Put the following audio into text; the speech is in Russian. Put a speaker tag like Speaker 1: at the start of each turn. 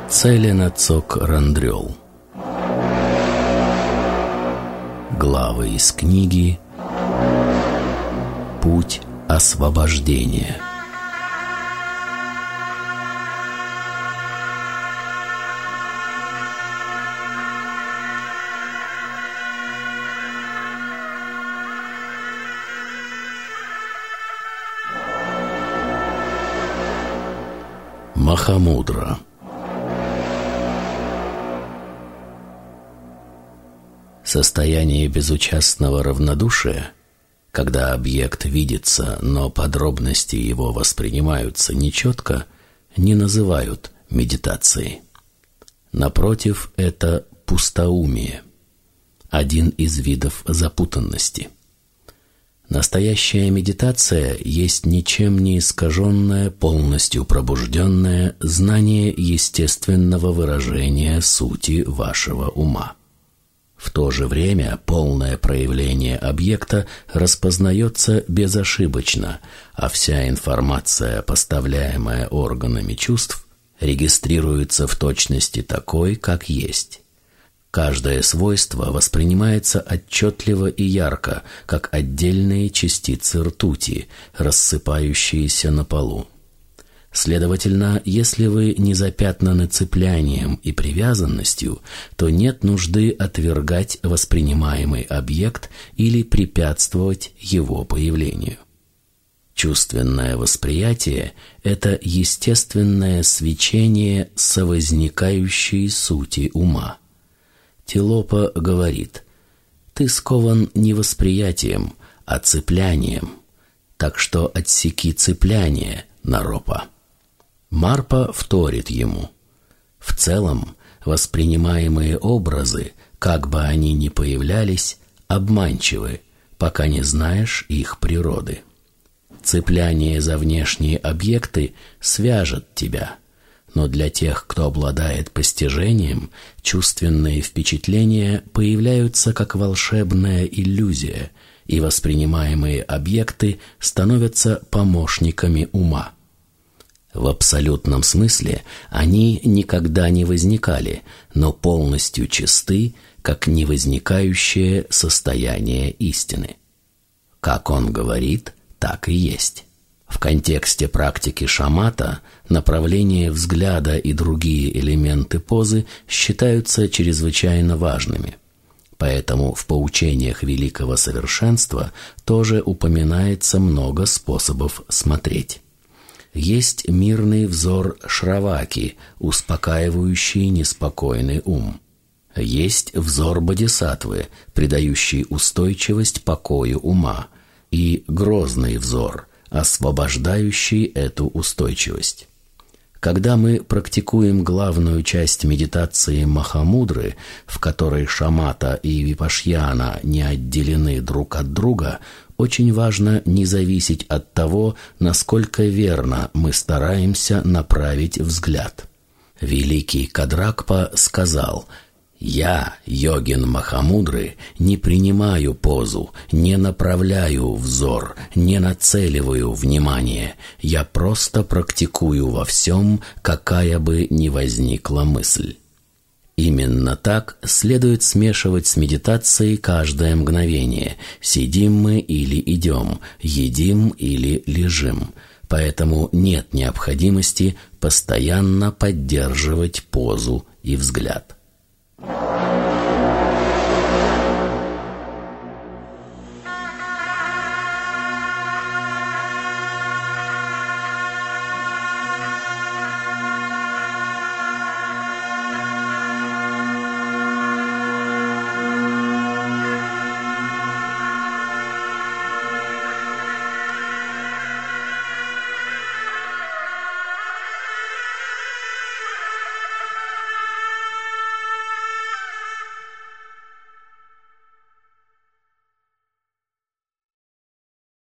Speaker 1: Целенацок Рандрёл. Главы из книги «Путь освобождения». Махамудра. Состояние безучастного равнодушия, когда объект видится, но подробности его воспринимаются нечетко, не называют медитацией. Напротив, это пустоумие, один из видов запутанности. Настоящая медитация есть ничем не искаженное, полностью пробужденное знание естественного выражения сути вашего ума. В то же время полное проявление объекта распознается безошибочно, а вся информация, поставляемая органами чувств, регистрируется в точности такой, как есть. Каждое свойство воспринимается отчетливо и ярко, как отдельные частицы ртути, рассыпающиеся на полу. Следовательно, если вы не запятнаны цеплянием и привязанностью, то нет нужды отвергать воспринимаемый объект или препятствовать его появлению. Чувственное восприятие – это естественное свечение совозникающей сути ума. Тилопа говорит: «Ты скован не восприятием, а цеплянием, так что отсеки цепляние, Наропа». Марпа вторит ему: «В целом, воспринимаемые образы, как бы они ни появлялись, обманчивы, пока не знаешь их природы. Цепляние за внешние объекты свяжет тебя, но для тех, кто обладает постижением, чувственные впечатления появляются как волшебная иллюзия, и воспринимаемые объекты становятся помощниками ума. В абсолютном смысле они никогда не возникали, но полностью чисты, как невозникающее состояние истины. Как он говорит, так и есть». В контексте практики шамата направление взгляда и другие элементы позы считаются чрезвычайно важными. Поэтому в поучениях великого совершенства тоже упоминается много способов смотреть. Есть мирный взор Шраваки, успокаивающий неспокойный ум. Есть взор Бодхисаттвы, придающий устойчивость покою ума, и грозный взор, освобождающий эту устойчивость. Когда мы практикуем главную часть медитации Махамудры, в которой шамата и випашьяна не отделены друг от друга, очень важно не зависеть от того, насколько верно мы стараемся направить взгляд. Великий Кадракпа сказал: «Я, йогин Махамудры, не принимаю позу, не направляю взор, не нацеливаю внимание. Я просто практикую во всем, какая бы ни возникла мысль». Именно так следует смешивать с медитацией каждое мгновение. Сидим мы или идем, едим или лежим. Поэтому нет необходимости постоянно поддерживать позу и взгляд.